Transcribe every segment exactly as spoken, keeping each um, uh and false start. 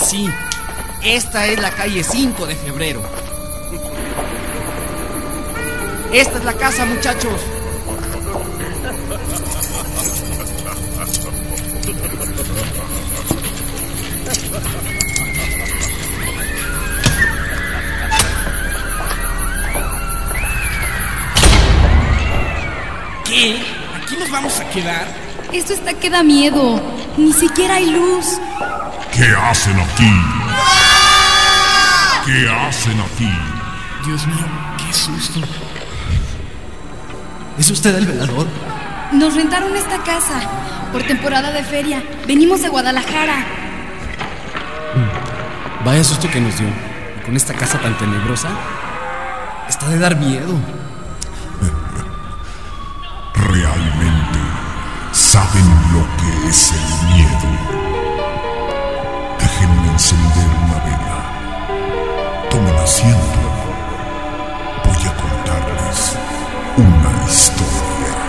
sí, esta es la calle cinco de febrero. Esta es la casa, muchachos. ¿Qué? ¿Aquí nos vamos a quedar? Esto está que da miedo. Ni siquiera hay luz. ¿Qué hacen aquí? ¿Qué hacen aquí? Dios mío, qué susto. ¿Es usted el velador? Nos rentaron esta casa por temporada de feria. Venimos de Guadalajara. Vaya susto que nos dio. Y con esta casa tan tenebrosa, está de dar miedo. Realmente saben lo que es el miedo. Déjenme encender una vela. Tomen asiento. Voy a contarles una historia.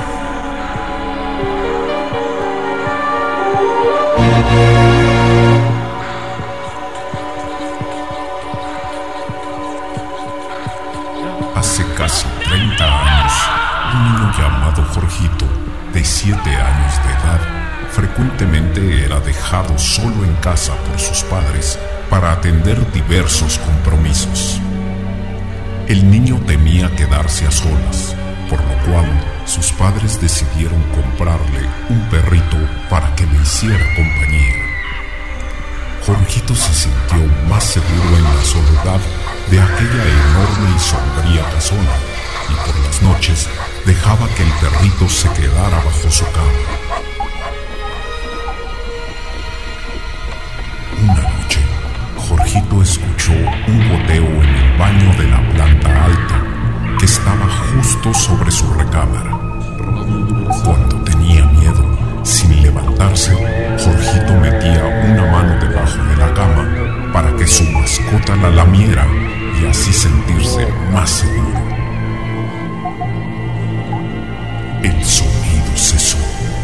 Hace casi treinta años, un niño llamado Jorgito, de siete años de edad, frecuentemente era dejado solo en casa por sus padres para atender diversos compromisos. El niño temía quedarse a solas, por lo cual sus padres decidieron comprarle un perrito para que le hiciera compañía. Jorgito se sintió más seguro en la soledad de aquella enorme y sombría casona, y por las noches dejaba que el perrito se quedara bajo su cama. Una noche, Jorgito escuchó un goteo en el baño de la planta alta, que estaba justo sobre su recámara. Cuando tenía miedo, sin levantarse, Jorgito metía una mano debajo de la cama para que su mascota la lamiera y así sentirse más seguro. El sonido cesó.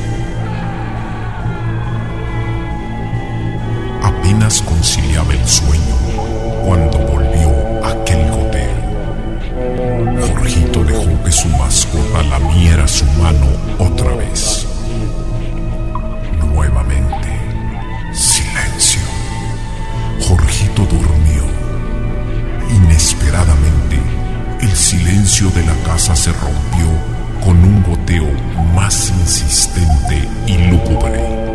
Apenas conciliaba el sueño cuando volvió aquel goteo. Jorgito dejó que su mascota lamiera su mano otra vez. Nuevamente, silencio. Jorgito durmió. Inesperadamente, el silencio de la casa se rompió con un goteo más insistente y lúgubre.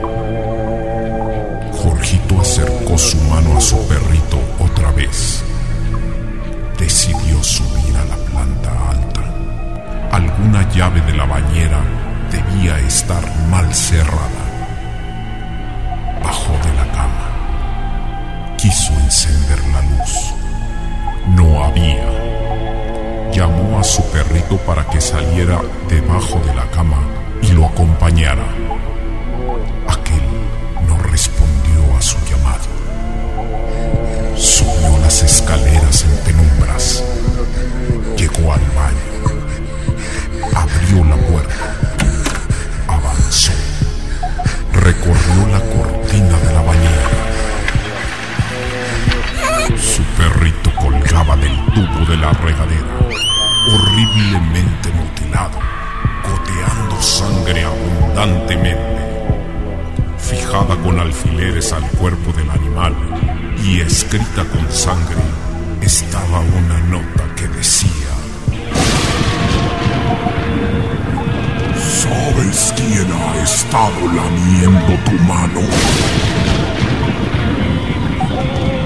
Jorgito acercó su mano a su perrito otra vez. Decidió subir a la planta alta. Alguna llave de la bañera debía estar mal cerrada. Bajó de la cama. Quiso encender la luz. No había. Llamó a su perrito para que saliera debajo de la cama y lo acompañara. Aquel no respondió a su llamado. Subió las escaleras en penumbras. Llegó al baño. Abrió la puerta. Avanzó. Recorrió la cortina de la bañera. Su perrito colgaba del tubo de la regadera, horriblemente mutilado, goteando sangre abundantemente. Fijada con alfileres al cuerpo del animal y escrita con sangre, estaba una nota que decía: ¿sabes quién ha estado lamiendo tu mano?